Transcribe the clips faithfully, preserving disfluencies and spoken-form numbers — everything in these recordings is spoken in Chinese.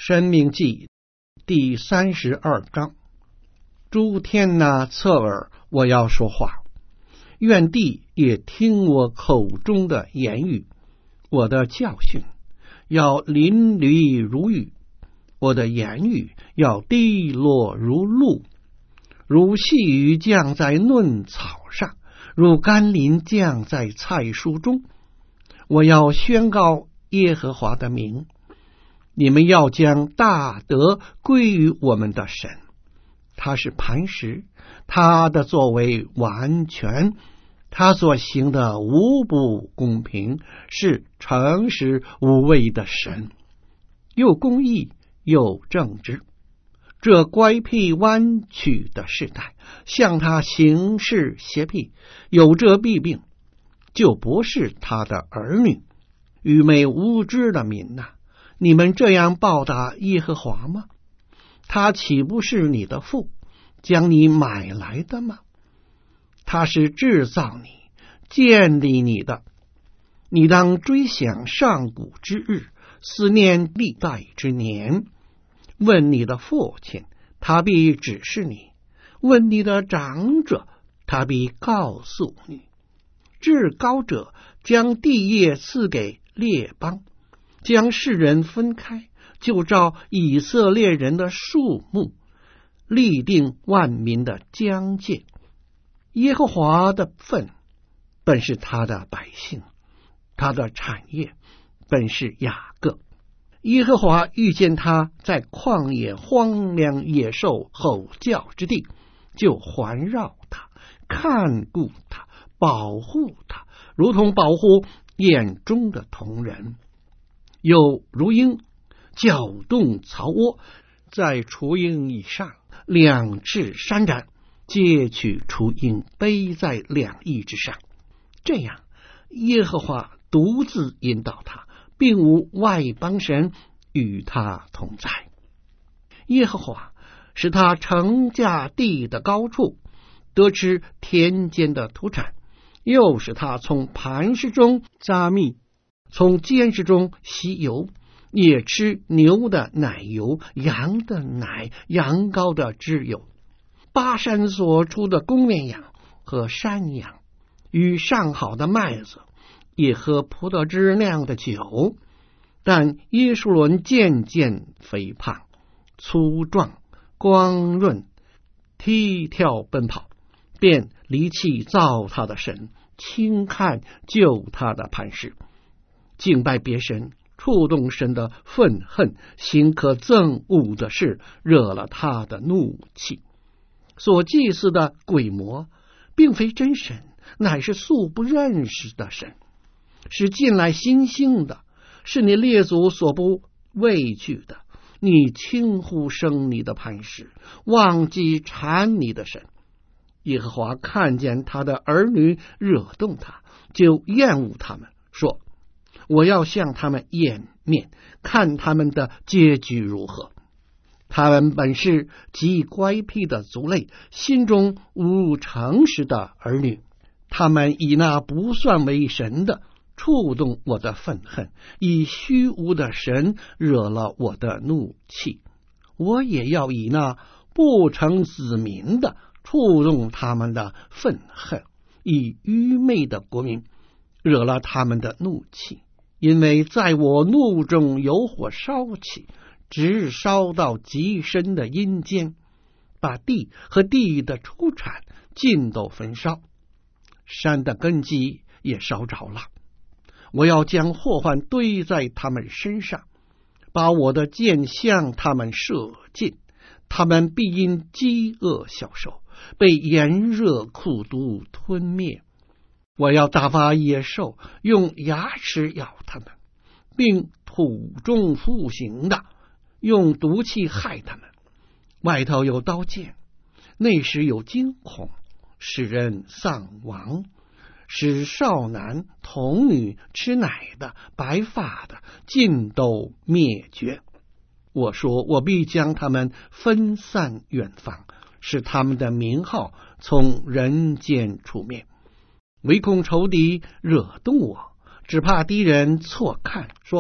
申命记第三十二章。诸天哪，侧耳，我要说话，愿地也听我口中的言语。我的教训要淋漓如雨，我的言语要滴落如露，如细雨降在嫩草上，如甘霖降在菜蔬中。我要宣告耶和华的名，你们要将大德归于我们的神。他是磐石，他的作为完全，他所行的无不公平，是诚实无畏的神，又公义又正直。这乖僻弯曲的世代，向他行事邪僻，有这弊病，就不是他的儿女。愚昧无知的民哪，你们这样报答耶和华吗？他岂不是你的父，将你买来的吗？他是制造你、建立你的。你当追想上古之日，思念历代之年。问你的父亲，他必指示你；问你的长者，他必告诉你。至高者将地业赐给列邦，将世人分开，就照以色列人的数目，立定万民的疆界。耶和华的份本是他的百姓，他的产业本是雅各。耶和华遇见他在旷野荒凉野兽吼叫之地，就环绕他，看顾他，保护他，如同保护眼中的瞳人。有如鹰搅动巢窝，在雏鹰以上，两翅扇展，接取雏鹰，背在两翼之上。这样，耶和华独自引导他，并无外邦神与他同在。耶和华使他乘驾地的高处，得吃田间的土产，又使他从磐石中扎蜜，从坚石中吸油，也吃牛的奶油，羊的奶，羊羔的脂油。巴山所出的公绵羊和山羊，与上好的麦子，也喝葡萄汁酿的酒。但耶书伦渐渐肥胖、粗壮、光润，踢跳奔跑，便离弃造他的神，轻看救他的磐石，敬拜别神，触动神的愤恨，行可憎恶的事，惹了他的怒气。所祭祀的鬼魔并非真神，乃是素不认识的神，是近来新兴的，是你列祖所不畏惧的。你轻忽生你的磐石，忘记缠你的神。耶和华看见他的儿女惹动他，就厌恶他们，说：我要向他们掩面，看他们的结局如何。他们本是极乖僻的族类，心中无诚实的儿女。他们以那不算为神的触动我的愤恨，以虚无的神惹了我的怒气。我也要以那不成子民的触动他们的愤恨，以愚昧的国民惹了他们的怒气。因为在我怒中有火烧起，直烧到极深的阴间，把地和地的出产尽都焚烧，山的根基也烧着了。我要将祸患堆在他们身上，把我的箭向他们射尽，他们必因饥饿消瘦，被炎热苦毒吞灭。我要打发野兽用牙齿咬他们，并土中复行的用毒气害他们。外头有刀剑，内时有惊恐，使人丧亡，使少男童女吃奶的白发的尽都灭绝。我说我必将他们分散远方，使他们的名号从人间出灭。唯恐仇敌惹动我，只怕敌人错看，说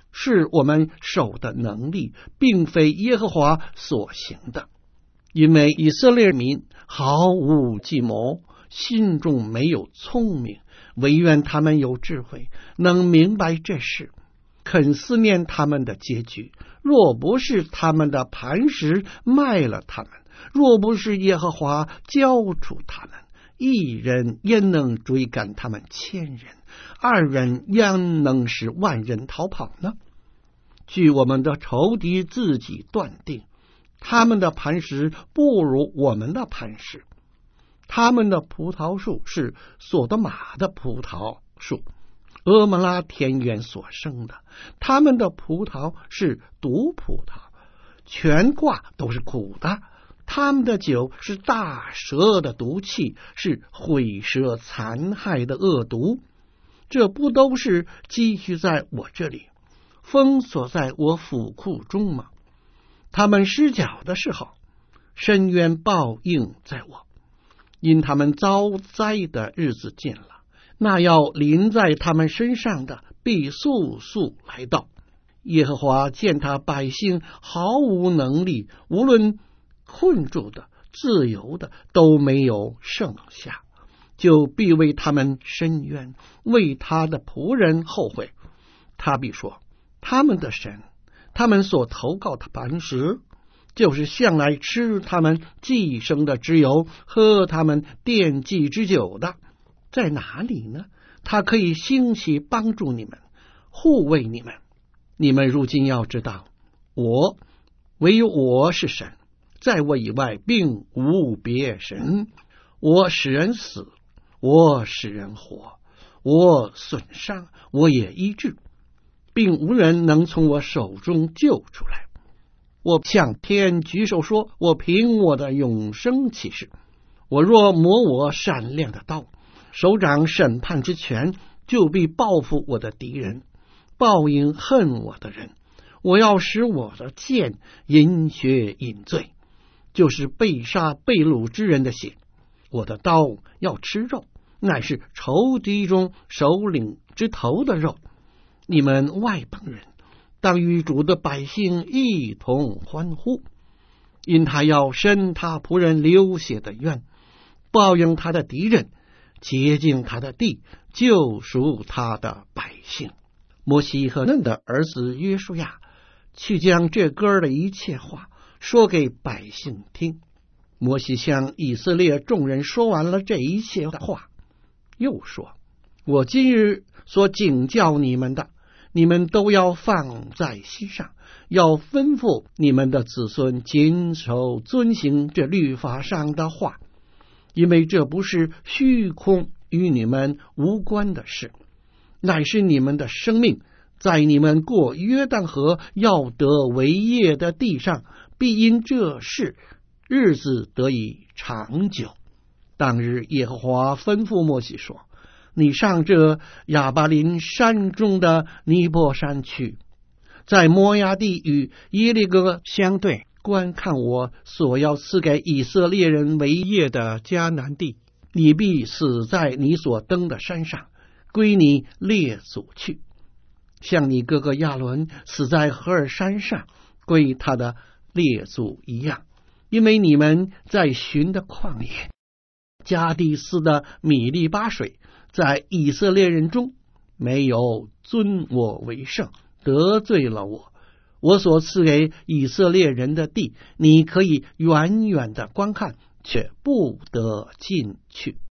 是我们手的能力，并非耶和华所行的。因为以色列民毫无计谋，心中没有聪明，唯愿他们有智慧，能明白这事，肯思念他们的结局。若不是他们的磐石卖了他们，若不是耶和华交出他们，一人焉能追赶他们千人？二人焉能使万人逃跑呢？据我们的仇敌自己断定，他们的磐石不如我们的磐石。他们的葡萄树是索多玛的葡萄树，俄摩拉田园所生的。他们的葡萄是毒葡萄，全挂都是苦的。他们的酒是大蛇的毒气，是毁蛇残害的恶毒。这不都是积蓄在我这里，封锁在我府库中吗？他们失脚的时候，深渊报应在我，因他们遭灾的日子近了，那要临在他们身上的必速速来到。耶和华见他百姓毫无能力，无论困住的自由的都没有剩下，就必为他们伸冤，为他的仆人后悔。他必说，他们的神，他们所投靠的磐石，就是向来吃他们寄生的脂油，喝他们奠祭之酒的，在哪里呢？他可以兴起帮助你们，护卫你们。你们如今要知道，我唯有我是神，在我以外并无别神。我使人死，我使人活，我损伤，我也医治，并无人能从我手中救出来。我向天举手说，我凭我的永生起誓，我若磨我闪亮的刀，手掌审判之权，就必报复我的敌人，报应恨我的人。我要使我的剑饮血饮醉，就是被杀被掳之人的血。我的刀要吃肉，乃是仇敌中首领之头的肉。你们外邦人当与主的百姓一同欢呼，因他要伸他仆人流血的冤，报应他的敌人，洁净他的地，救赎他的百姓。摩西和嫩的儿子约书亚去将这歌的一切话说给百姓听。摩西向以色列众人说完了这一切的话，又说，我今日所警教你们的，你们都要放在心上，要吩咐你们的子孙谨守遵行这律法上的话，因为这不是虚空与你们无关的事，乃是你们的生命，在你们过约旦河要得为业的地上，必因这事日子得以长久。当日耶和华吩咐摩西说，你上这亚巴林山中的尼泊山去，在摩押地与耶利哥相对，观看我所要赐给以色列人为业的迦南地。你必死在你所登的山上，归你列祖去，像你哥哥亚伦死在何尔山上，归他的列祖一样。因为你们在寻的旷野，加第斯的米利巴水，在以色列人中没有尊我为圣，得罪了我。我所赐给以色列人的地，你可以远远的观看，却不得进去。